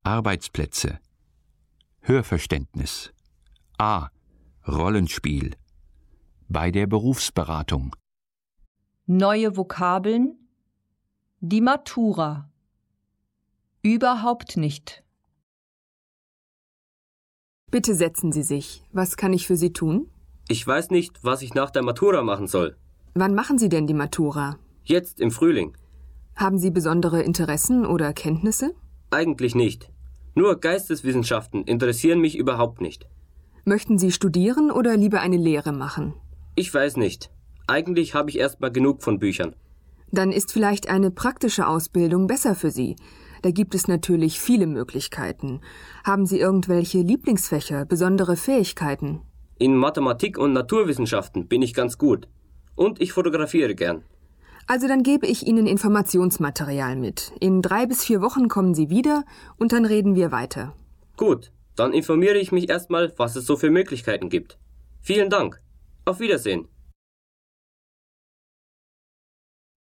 Arbeitsplätze. Hörverständnis. A. Rollenspiel. Bei der Berufsberatung. Neue Vokabeln. Die Matura. Überhaupt nicht. Bitte setzen Sie sich. Was kann ich für Sie tun? Ich weiß nicht, was ich nach der Matura machen soll. Wann machen Sie denn die Matura? Jetzt im Frühling. Haben Sie besondere Interessen oder Kenntnisse? Eigentlich nicht. Nur Geisteswissenschaften interessieren mich überhaupt nicht. Möchten Sie studieren oder lieber eine Lehre machen? Ich weiß nicht. Eigentlich habe ich erstmal genug von Büchern. Dann ist vielleicht eine praktische Ausbildung besser für Sie. Da gibt es natürlich viele Möglichkeiten. Haben Sie irgendwelche Lieblingsfächer, besondere Fähigkeiten? In Mathematik und Naturwissenschaften bin ich ganz gut. Und ich fotografiere gern. Also dann gebe ich Ihnen Informationsmaterial mit. In 3 bis 4 Wochen kommen Sie wieder und dann reden wir weiter. Gut, dann informiere ich mich erstmal, was es so für Möglichkeiten gibt. Vielen Dank. Auf Wiedersehen.